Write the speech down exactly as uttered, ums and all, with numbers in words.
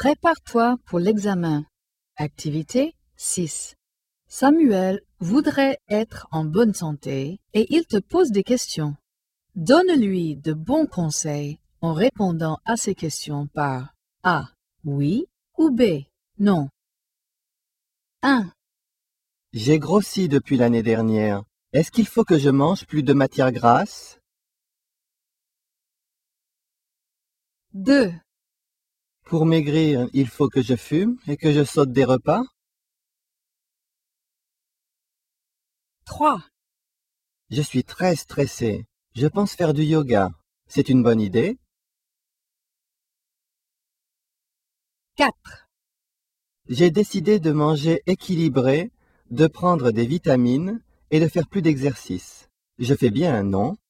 Prépare-toi pour l'examen. Activité six. Samuel voudrait être en bonne santé et il te pose des questions. Donne-lui de bons conseils en répondant à ces questions par A. Oui ou B. Non. un. J'ai grossi depuis l'année dernière. Est-ce qu'il faut que je mange plus de matière grasse? deux. Pour maigrir, il faut que je fume et que je saute des repas? trois. Je suis très stressé. Je pense faire du yoga. C'est une bonne idée? quatre. J'ai décidé de manger équilibré, de prendre des vitamines et de faire plus d'exercice. Je fais bien, non?